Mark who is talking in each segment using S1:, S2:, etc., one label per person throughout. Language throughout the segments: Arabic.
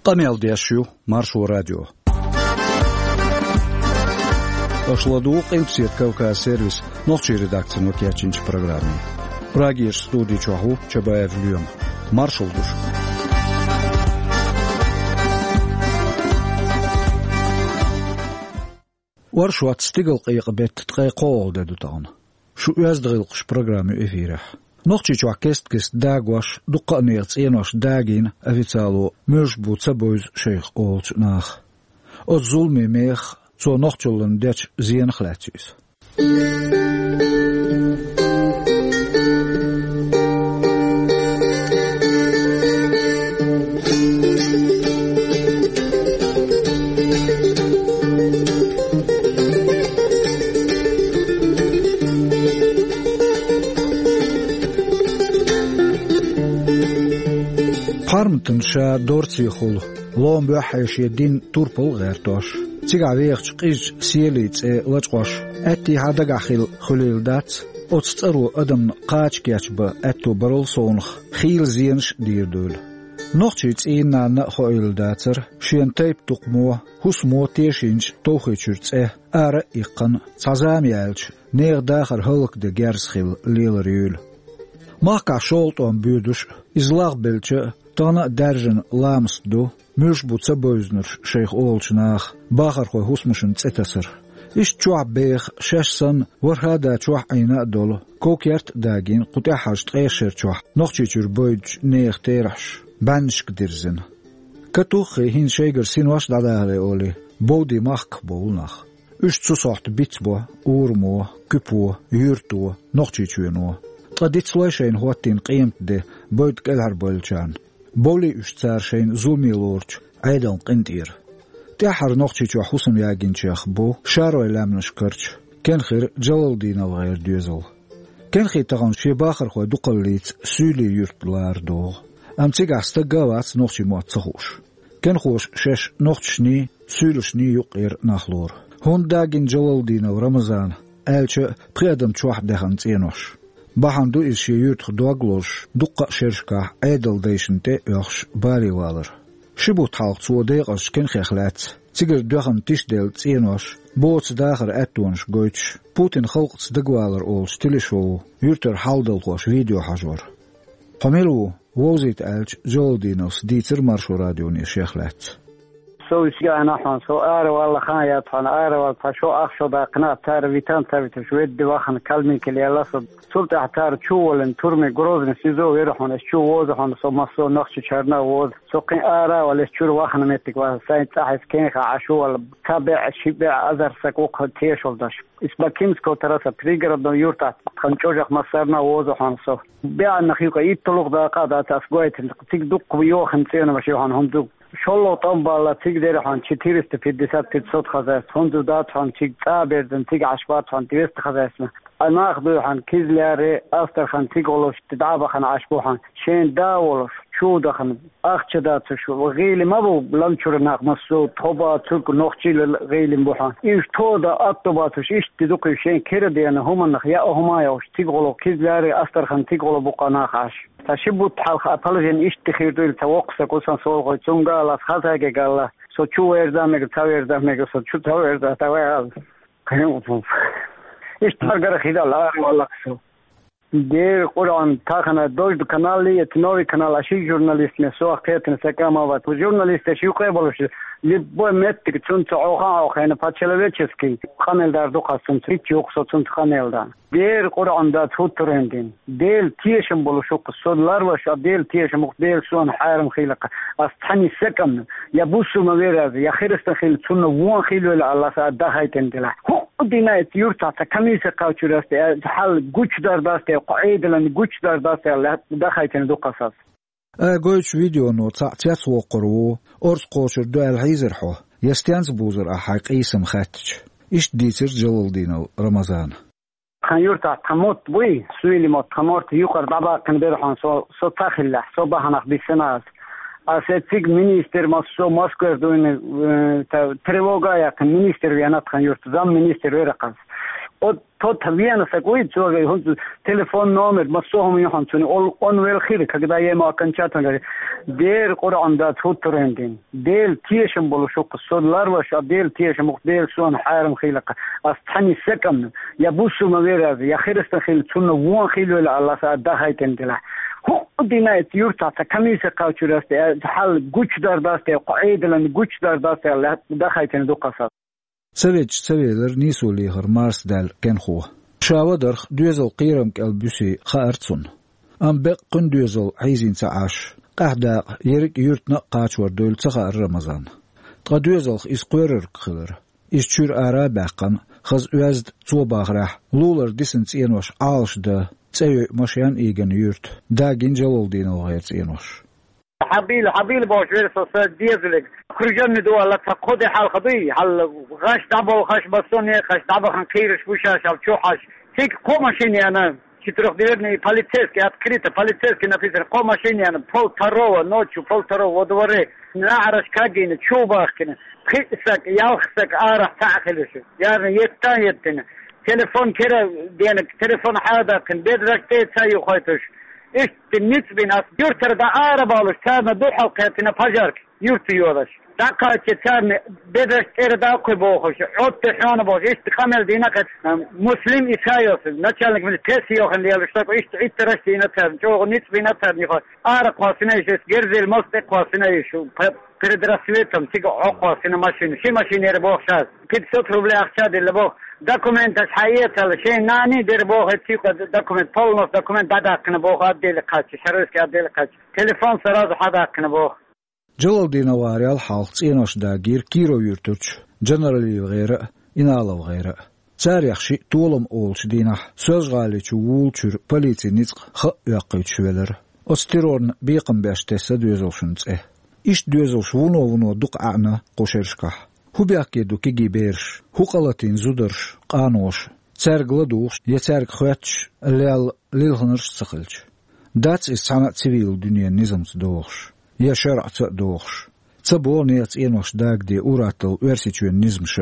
S1: قميل ديشيو مارشو راديو أشلدوق إنسيت كوكا سيرفيس نوخشي редакция نوكياتشинч программе. Прагиш студии чаху чабаев люм. Маршал душ. ورشوات ستيغل قيق بيت تقيقول دادو تاون. شو يزدغلقش программе إفيرح. نوخشي چوكست كست داغواش دقا نيرتس إنوش داغين أفيتالو مش بوتسا بويز شيخ أولش ناخ. الظلمي ميخ تو نوخشلن ديش زين خلاتيس. حرمتن شا دورتي خل لون بحيش يدين توربل غير توش تيجا ويخش قيج سيليت لجقوش أتي هذا خيل خليل دات أتسترو أدم قاش كيشب أتو برل صونخ خيل زينش دير دول نوختيت إينا نخويل داتر شين تيب تقمو هسمو تيشينش توخيتشرت أرى إقن تزام يالش نير داخل هلك دي جرس خيل ليل ريول ماكا شولت أم بيدوش إزلاغ بلتش تانا درجن لامس دو مش بوتسا بوزنر شيخ أولشناخ باخر خوي هسمشن تتسر إش تشوع بيخ شاشسن ورهادا تشوع عينا دولو كوكيرت داغين قطع حاج تغيشر تشوع نوخشيشر بويج نيخ تيرحش بانشك درزن كتوخي هين شيغر سينواش داداغلي أولي بودي ماخك بولناخ إش تسوحت بيتبو أورمو كيبو يورتو نوخشيشوينو قديت سويشين هواتين قيمت دي بويد كالهر بولشان بولي اشتار شين زومي لورج عيدان قندير تحر نوختي جو حسن ياغين شيخ بو شارو لامنش كرچ كان خير جلال دين الغير ديزل كان خي تغن شي باخر خو دقليت سولي يورتلار دو ام تيغا استغاوات نوختي مو تصخوش كان خوش شش نوختشني سولشني يقير نخلور هون داغين جلال دين رمضان الچ قيادم چوح دهن تينوش بحندو إيش يورت دوغلوش دقة شركة عدل ديشن تي يخش باري والر شبو تحلق سو ديقش كن خيخلات تيجر دوغن تيش ديل تينوش بوتس داخر اتونش قويتش بوتين خلق تدقوالر أول ستيلشو يورتر حالدل خوش فيديو حجور قميلو ووزيت ألج جول دينوس ديتر مارشو راديوني شيخلات
S2: سو يسيانا حان سو والله خان يطحن والله فشو أخشو باقنا تار فيتان تابت شويد واخن كلمي كلي الله سلط احتار شوولن ترمي قروزن سيزو ويرحون شو ووزحون سو مصو نخش شارنا ووز سو قين ولا شور واخن ميتك وساين تحس كينخ عشو ولا تابع شبع أزر سكوق تيشول داش اسبا كيمسكو تراسا بريقر دو يورتا خنشوجخ مصارنا ووزحون سو بيع نخيوك يطلق داقا دا تاسقويت تيك بيوخن تينا بشيوحان هم شلو طنبالا تقدر عن كتير استفيدت تتصد خزاس هندو دات عن تيج تابردن تيج عشبات عن تيست خزاسنا أنا أخذ عن كيزلاري أفتر عن تيجولوش تدعبخ عن عشبوحان شين داولوش شو دخن أخش داتش وغيلي ما بو لانشور ناق مسو طبا تلك نخشي لغيلي مبوحان إيش تودا أطباتش إيش تدوقي شين كردي أنا هما نخ يا هما يوش تيجولو كيزلاري أفتر عن تيجولو بقى ناقش تشبو تحلق أطلجن إيش تخيردو التوقف كوسان سوق تونغالا خزاجة قالا سو شو إردامك تاويردامك سو شو تاويردا تاوير كانوا إيش ترجع خيدا لا والله سو دير قرآن تاخنا دوج بكنالي تنوي كنال أشي جورناليست نسوا خيرتنا سكامة وات وجورناليست أشيو قبلوش لبوا متك تون تعوها أخينا باتشلويتشسكي خانل دار دو قاسم تريتش يوقصو تون خانل دار دير قرآن دات هوترندين ديل تيشم بلوشوق الصود لارواش ديل تيشم ديل سون حارم خيلق أستحني سكم يبوسو مغيرز يا خيرست خيل تون وان خيلو الله سأدهايتن دلا دينايت يورتا كميسة كاوتشراستي حال جوش دار داستي قاعدة لان جوش دار داستي لا دخايتن دو قصص
S1: جوش فيديو نو تاعتيات وقرو أرز قوشر دو الحيزر حو يستيانز بوزر أحاق إيسم خاتش إيش ديتر جلال دينو رمضان
S2: خان يورتا تموت بوي سويلي موت تموت يقر دابا كنبيرحون سو تاخلة سو باهناق بسناس أسيتيك مينيستر ماسو ماسكو دوين تريوغا يا كمينيستر ويانات خان يورت زام مينيستر ورقص тот вена сакуит цога он телефон номер масохом яхан чуни он вел хири когда я ма окончательно говорит дер Qur'onda tutrendin del tiyeshim bolush qissodlar va shu del tiyeshim del son haram khilqa astani sakam ya busu mavera ya khirstan khil sunna won khil wala Allah sa dahayten dila hu dinayt yurta kamisa qawchuraste hal guchdar daste qaidlan guchdar daste Allah dahayten do qasab
S1: سويج سويلر نيسولي هرمارس دال كنخو شاودر دوزل قيرم كالبوسي خارتسون ام بقن دوزل عايزين تعاش قاعدة يرك يرتنا قاچور دول تخار رمضان تقا دوزل اسقورر خلر اسچور ارا باقم خز وزد تو باغرح لولر ديسنس ينوش عالش ده تسيو مشيان ايغن يرت دا جنجلول دينو غيرت ينوش
S2: حبيل باش ورث ديزلك خرجن دو الله تقود حال قضي حال غاش دابو غاش بسوني غاش دابو خن خيرش بوشاش او چوحاش تيك قوماشيني انا كيتروح ديرني полицейский открыто полицейский написано قوماشيني انا полторого ночью полторого дворе نعرش كاجين чубахкина خيسك ياخسك ارح تعخلش يعني يتايتنا تليفون كده دينك تليفون هذا كان بدرك تسايو خويتش إيش بالنسبة لنا يرتر دا عرب على كان دو حلقاتنا فجرك يرتيوش دا كات كان بدرش تر دا كبوخش عد حنا باش إيش تكمل دينك مسلم إسحاق نتشالك من الكسيو خلي يلشتك إيش إترش دينا تر جو نسبة نتر نخا عرب قاسنا إيش جرز المصدق قاسنا إيش передрасветом тига оqosini mashina shi mashina boxshas 500 рублей акча дел бох документ hayetал şey nani der box tига документ полностью документ дадакны бох отдел qaç шаровский отдел qaç telefon сразу hadakны бох
S1: جلالدين واريال حالق صينوش داگير كيرو يرتوش جنرالي غيره إنالو غيره تاريخشي طولم أولش دينح söz غاليچ وولچur полиция ницق خ يقيچولر أستيرون بيقم باشتسا دوزلشنصه إيش دوزلش ونو دقعنا قوشرشكح هو بياكي دوكي جيبيرش هو قلتين زودرش قانوش تارغلا دوش يتارغ خواتش ليلغنرش سخلش داتس إسحانة سيفيل دنيا نظامت دوغش يا شرع دوغش تبو نيت إنوش داغ دي أوراتل ورسيچوين نظمش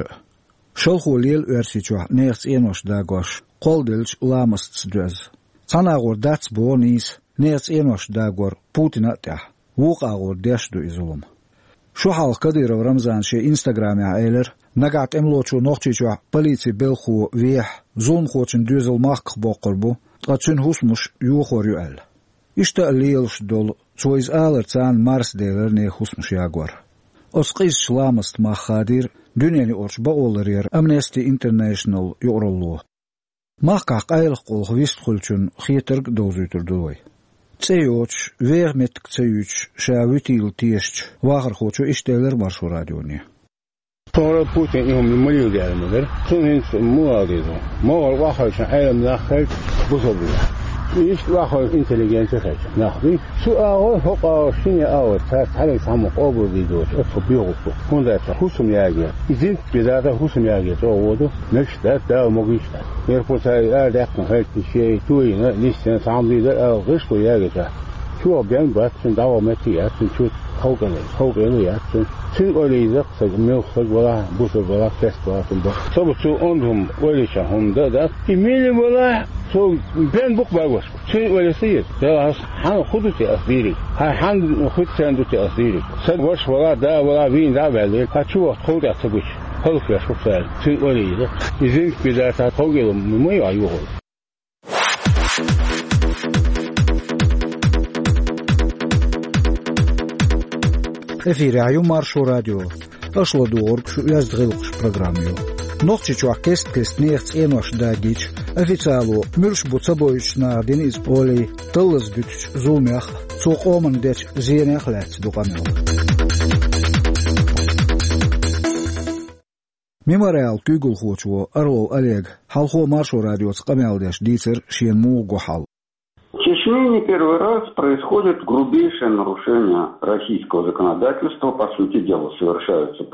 S1: شلخو ليل ورسيچو نيت إنوش داغوش قول دلش لامست دوز تناغور داتس بو نيس نيت إنوش داغور بوتين أتح وقاغور ديش دو إزولم شو حال قدير رمضان شي انستغرام عائلر نقعت املوچو نوخچيچو полиции белхو ويح زون خوچن دوزل ماخ بوقربو قاتشن هوسمش يوخور يؤل إشتا الليلش دول تويز آلر تان مارس ديلر ني هوسمش ياغور أسقيز شلامست ما خادير دنياني أورش بأولرير أمنستي انترناشنال يورلو ماقع قايل قول خويست خلچن خيترق دوزيتر دوي تسيوش ويغ متك تسيوش شاويتيل تيشش واخر خوچو إشتالر مارشو راديوني
S3: sonra Putin ihum miliyor gelmeler. Sonra muadizm. Mual واخر عالم داخل بوصل. إيش واخر إنتليجنس خير. ناخذ سؤال هو شيء أول هذا هم قابل بيدوش أتبيعه. هذا خصوم ياجي. إذن بذاته خصوم ياجي. تروده نشتى ده مقيشة. يرفض هذا دقن هذا الشيء توي نشتى تعمل ده غش وياجي. شو بيان بس دعوة متي شو خوجنا ياتن سيقولي زق ميوخ ولا بوس ولا فست ولا تنبه صبتوا عندهم وليش هم ده إيميل ولا سو بين بوك باغوس سيقولي سيد ده حن خدتي أثيري حن خدتي عنده تأثيري سد وش ولا ده ولا فين ده بعدين هتشوف خود أتبوش هل في أشوف سال سيقولي ده إذن كذا تقولي ما يعيوه
S1: إفيري عيوم مارشو راديو أشلا دور شو يزدغلقش برنامجو نوخچيچو كست نيخت إنوش داگيچ أفيتالو ميرش بوتسابويش نادين إز أولي تلز دوتش زوميخ سوق أومن ديش زينيخ لات دوغاميو ميموريال كيغل خوچو أرلو أليغ حالخو مارشو راديو تقاميال ديش ديتر شين موغو حال
S2: چش
S4: Чечне не первый раз происходит грубейшее нарушение российского законодательства. По сути дела, совершаются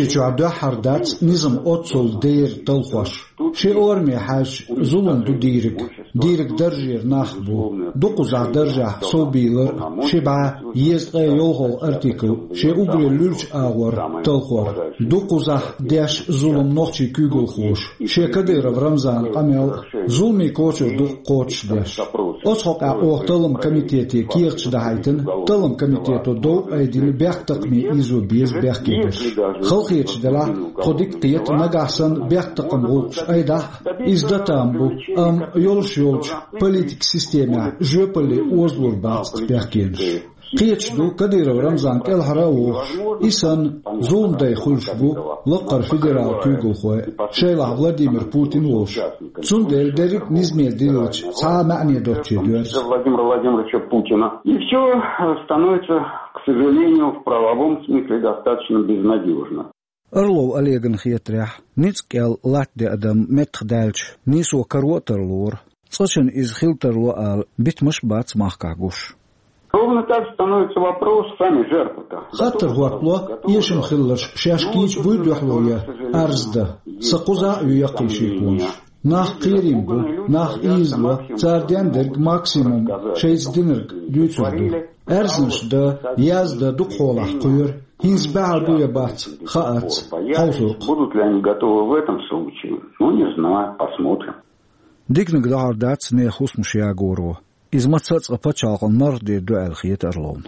S1: ديرك درجة ناخبو دوقوزع درجة صوبيلر شبعة يزقى يوغل ارتيكل شي أقري لورج آور تلخور دوقوزع ديش ظلم نوخشي كيغل خوش شي كدير برمزان قميل ظلمي كوچر دوق قوچ ديش أصحق أوه تلم كميتيتي كيغش دهايتن تلم كميتيتو دو أيدين بيخ تقمي إيزو بيز بيخ كيبش خلقيتش دلا خودك قيت نقاسن بيخ تقم غوش أيدا إزدتامبو يولش политик система жопали озлур бац пяхкенш قيتشدو كدير رمزان كل حراوش إسان زوم داي خلشبو لقر فيدرال كيغل خوي شيلا فلاديمير بوتين وش تسوندل ديريك نزميل ديلوش ساعة معني دوتشي دوش
S4: Владимира Владимировича Путина. И все становится, к сожалению, в правовом смысле достаточно безнадежно.
S1: أرلو أليغن خيتريح نيتسكيل لاتدي أدم متخدالش نيسو كروتر لور صشن إز خيلتر وقال بيتمش بات ماخكاغوش
S4: Ровно так становится вопрос сами жертвы-то.
S1: خاطر هوطلو يشن خلش شاشكيش بويدوحلويا أرزدا سقوزا يقيشيكونش ناخ قيرين بو ناخ إيزلو تاردين درق ماكسيموم شيز دينرق دوتردو أرزنش دا يازدا دقولح قير هنز بعل بويا بات خاات حوثوق
S4: Будут ли они готовы в этом случае? Ну, не знаю, посмотрим.
S1: ديكنك دعار داتس نيخوس مشيا غورو إز متصاص أبتشاقن مرد دو الخيت أرلون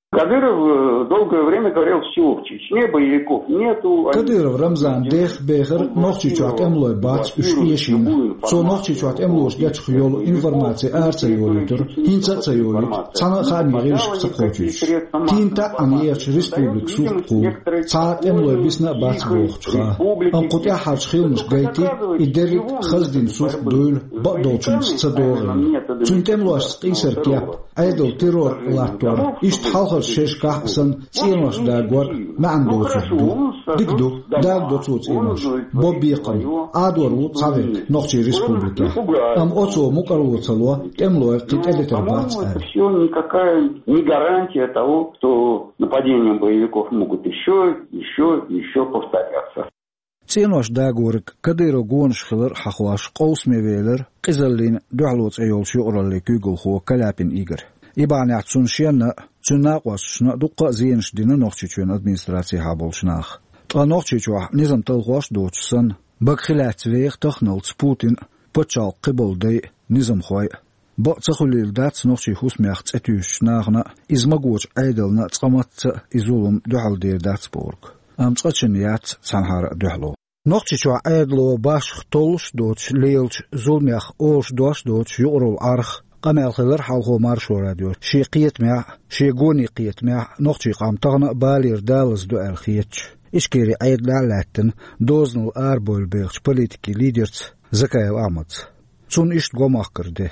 S4: Кадыров долгое время говорил, все, в Чечне боевиков нету.
S1: Кадыров Рамзан дех бехер нохчичуат эмлой бац ушьешин. Со нохчичуат эмлош геч хьол информация арцайолитер, хинцацайолит, цана хами гирш псакочич. Тинта аньерч республик сухку, цаат эмлой бисна бац бохчха. Анкутя харч хилмш гайти, и дерит хаздин сух дуйл, бадолчун сцадорин. Цунтемлош скисер кеп, айдл террор латтор, ишт халхар شش كحسن سينوش داغور ما عنده صدو ديكدو داغ دوتوت ايموش بوبيقن ادورو صافي نوخشي республика там оцо мукару цало темло кителетер бац
S4: все никакая не гарантия того что нападения боевиков могут еще повторяться
S1: سينوش داغورك كديرو غونش خلر حخواش قوس ميفيلر قزلين دعلوت ايول شغل لكيغل خو كلابين ايغر إبان يعطون شيئا تناقوش شنا دقة زينش دينا نوخشيشون أدمنستراتي هابولشناخ نوخشيشوح نظام تلغوش دوتشسن بقخلات ويخ تخنلت بوتين بتشال قبل دي نظام خوي بقتخليل دات نوخشي خوس ميخت اتيوش ناغنا إزمقوش عيدلنا تقامت إزولم دوحل دير دات بورغ تقاتشنيات تنهار دوحلو نوخشيشوح عيدلو باش طولش دوتش ليلش زولميخ أوش دوش دوتش يقرو العرخ قمال خلر حلقو مارشو راديو شي قيت مع شي قوني قيت مع نقشي قام تغنى بالير دالز دو الخيتش إشكيري عيد لعلاتن دوزن الأربو البيغش بوليتيكي ليدرز زكايو أعمد تون إشت قوم أخكر ده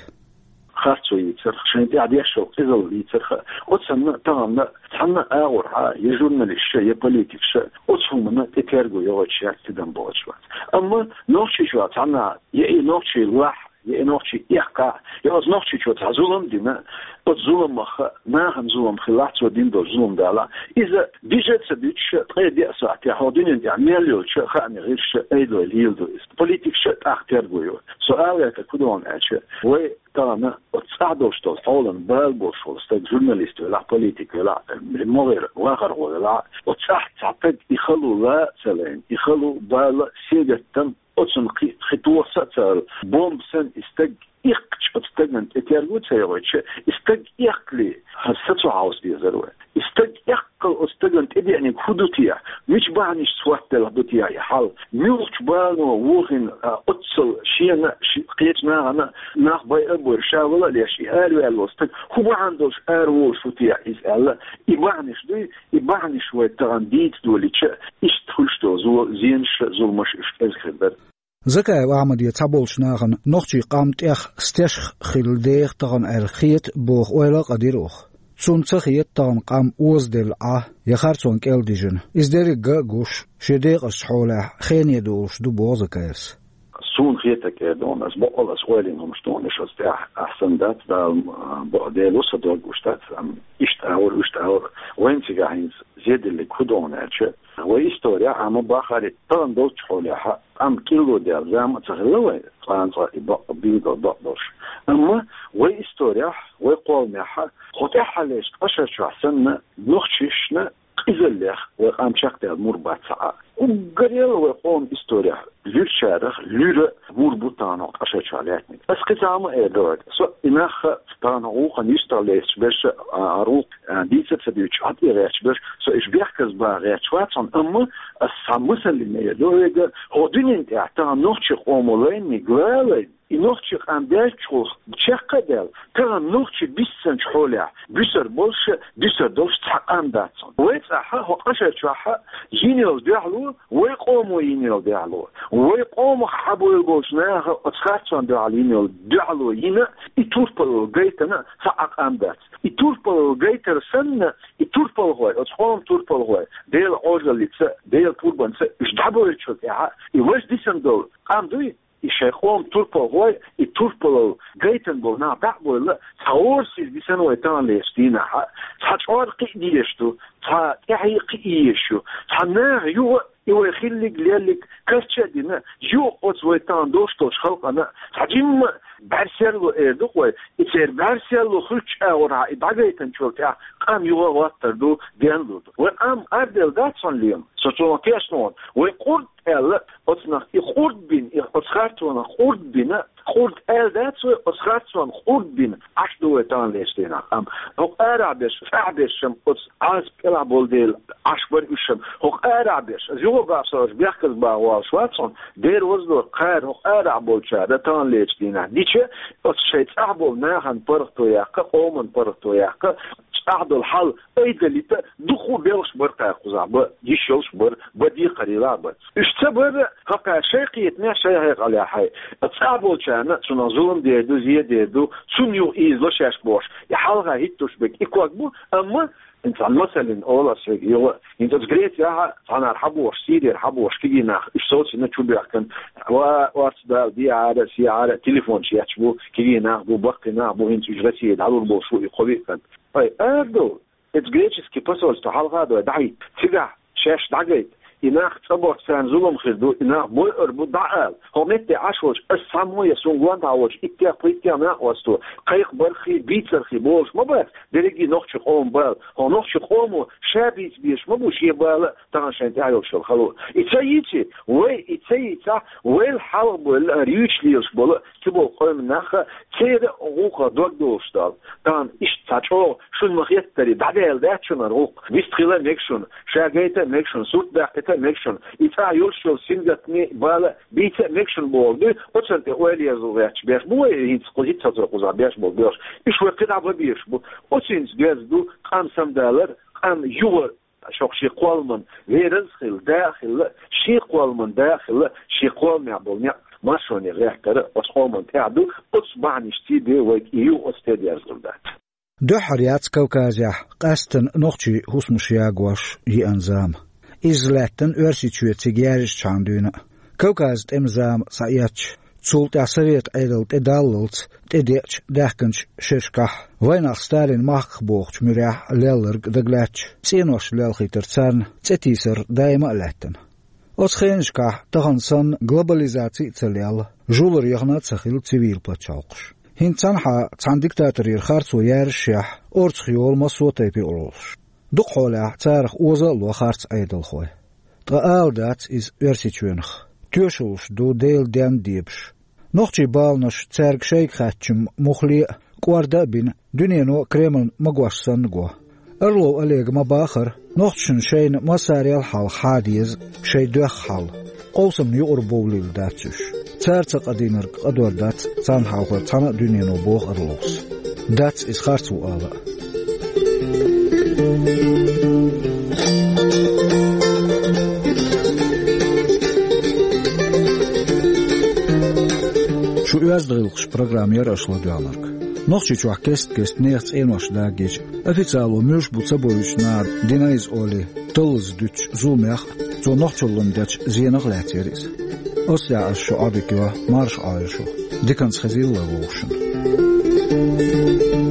S5: خاصو يتسرخ شنو قاعد يحشو قزل يتسرخ وتسمى تغنى تحنا أغور يجونا للشيء يبوليتيك شيء وتفهمنا تكارجو يغوتشي تدم بوتشوات أما نقشي شو تحنا يأي نقشي الواحد ينوخشي يحقا يوز نوخشي شو تعزولم دينا بتزولم ما هم زولم خلاص ودين دو زولم دالا إذا بيجت سبيتش تغير دي أساعتي حاضين يعمل له شيء خاني غير شيء أيدو الهيلدو بوليتيك شيء أختار جويو سؤال كدوان أشياء وترانا وتصعدوا شتو فعلا بالبوش وستك جورناليست ولا بوليتيك ولا مغير واخر ولا وتصح تعتقد يخلوا لا سلام يخلوا بالا سيجتن أصلاً خطوة ستر بومسن استج يقش بتستجمن تيارجوت سيروتش استج يقلي هالستو عاوز بيزروه استج يقل استجمن تدي يعني خدوتيا مش بعنيش سوات لهدوتيا يحال ميوش بانو ووهن أتصل شينا قيتنا أنا ناخ باي أبو رشاولا ليش يقالوا قالوا استج هو عندوش أروش فتيا إسأله يبعنيش دي يبعنيش ويتغنديت دوليتش إشتخلش دو زينش زول مش إشتخل
S1: زكاي وعمد يتابولش ناغن نوخشي قامت اخ ستشخ خلديخ تغن الخيت بوخ ويلا قديروخ تون تخيت تغن قام وزدل يخارتون كيل ديجن ازداري قاقوش شديق الشحولة خين يدوش دو بوزكايس
S5: سون خيتك دون أس بقول أس قولين هم شتون إيش أستيح أحسن دات دا بعدين وصدق وشتات اشتهور وين تجاهين زيد اللي كدون أشياء وإستوريا عم باخر طن دوت حولها عم كيلو ديال زعما تغلوه فرنسا بيدو دوش أما وإستوريا وقومها خطيحة ليش أشر شو أحسن نخششنا إزليخ وقام شكل مربع ساعة وقريل وقوم إستوريا للشارخ ليرة مربوطانو أشر شالاتني بس كتعمل إيدورد سو إناخ تانو خن يستاليش باش أروق ديسة تبيوش عطي غيش باش سو إش بيحكز با غيش واتسان أما الساموسن اللي ميدورد هو دنين تعتان نوخش قومولين ميقوالين نوخش عندك تشقدل ترى نوخش بيسن حولها بيسر بولش بيسر دوش تعقنداتون ويتاحا هو قشر شاحا ينيل دعلو ويقوموا ينيل دعلو ويقوموا حبوا البوشناها اتخاتشون دعلينيل دعلو ينا يتوربلو جيتنا تعقندات يتوربلو جيتر سنة يتوربلو هوي اتخوم توربلو هوي ديل عوجل ديل توربان اش دعبو يتشوك يواش ديسن دول قام دوي يشيخوم توربو هوي يتوربلو جيتن بو نا بعبو لا تاورسي ديسن ويتان ليستينا تحشور قيديشتو تحي قيشو تحناغ يو يخليك ليالك كشدنا جو أتويتان دوشتوش خلقنا حجم برسلو إردوه يصير برسلو خلش أورا بعدين شوكا قام يو واتر دو ديانلو وقام أردل داتسون ليم سوتون كيسنون ويقول ألا أتنا يخورد بين أتخارتون خورد بين خورد أل داتسو أتخارتون خورد بين عشدويتان ليستينا قام هو أرابش فعبشم أتس عاز كلا بولديل عشبر إشم هو أرابش زيو باسوش بيحكز باواش واتسون دير وزلو قار هو أرابول شادتان ليستينا ديشة أتشيت أعبول ناهن برغتو ياقا قومن برغتو ياقا أحد الحل أيضا لتا دخو بيلش برقا قزعب يشيلش بر بدي قريرا اشتبر هكا شيقي يتنع شيق على حي اتعبول شانا سنا ظلم ديدو زي ديدو سنيو إيزلو شاش بوش يحالغا هيتوش بك إكواك بو أما انت مثلا اولا سيجيو انت تقريت ياها انا ارحبوا سيدي ارحبوا كينا الصوت انه شو بيحكن واتساب دي على سي على تليفون شي يحبوا كينا بو بقنا بو انت جرسي دعوا بو شو يقوي كان اي اردو اتقريت كي باسول تحال هذا دعي تيجا شاش دعيت إناخ تبغى سان زلم خدو إناخ بول أربو دعال هم نتي عشوش السامو يسونغوان تعوش إتيا ما وستو قيق برخي بيترخي بولش ما بس دريجي نخش قوم بال هم نخش قومو شابيت بيش ما بوش يبال تانشين تعيش الخلو إتيتي إتيتا والحال بول ريوش ليش بول كبول قوم ناخ كيد روقا دوغدوش دال تان إش تاچو شون مخيت تري بعدال ده شون روق بيستخيلا ميكشون شاقيتا ميكشون سوت ده ميكشن إتا يوشل سينجتني بالا بيتا ميكشن بولدي وتسنت أولي زوجات بيش بو هيت قلت تزرق بيش بول بيش إيش وقت عبا بيش بو وتسنت جازدو $5 قام يور شوق شي قوالمن غير خل داخل شي قوالمن داخل شي قوالم يعبولني ما شوني غير كده وصومن تعدو أصبعني شتيدي ويكيو أستدي أزغلدات
S1: دو حريات كوكازيا قاستن نوخشي هوسمشياغواش يأنزام إزلاتن أرسيتشوية تيجارش شاندونا كوكاز تمزام ساياتش تسولت عصريت عيدل تداللت تديتش داكنش ششكح ويناخ ستالين ماخ بوخش مريح ليلرق دقلاتش سينوش ليلخي ترسان تتيسر دايما لاتن أتخينشكح تغنصن глобализации تليال جولر يغنات سخيل تسويل بلاتشالقش هنتانحا تان ديكتاتورير خارتو يارشيح أورتخيول مصوتي بي أولش دقولا تارخ أوزل وخارت أيدل خوي تقال دات إز ورسيتشونخ تيوشوش دو ديل ديان ديبش نوخشي بالنش تارك شيك خاتشم مخلي قواردا بين دنيانو كريمن مقواش سنقوا أرلو أليق مباخر نوخشن شين مساري الحال حاديز شي دوخ حال قوسم يقربو ليل داتشوش تارتق أدينر قدور دات تانحاوخ تانا دنيانو بوخ أرلوس دات إز خارتو آلا شو يازدغلقش программер أشلدوانرك نخشي شو كست نيخت إنوش داجيج أفيتالو ميوش بوتسابويش نار دينايز أولي تلز دوتش زوميخ زو نخشلن داتش زينغ لاتيريز أصيع الشعب كوا مارش عايشو دي كان سخزيل لغوشن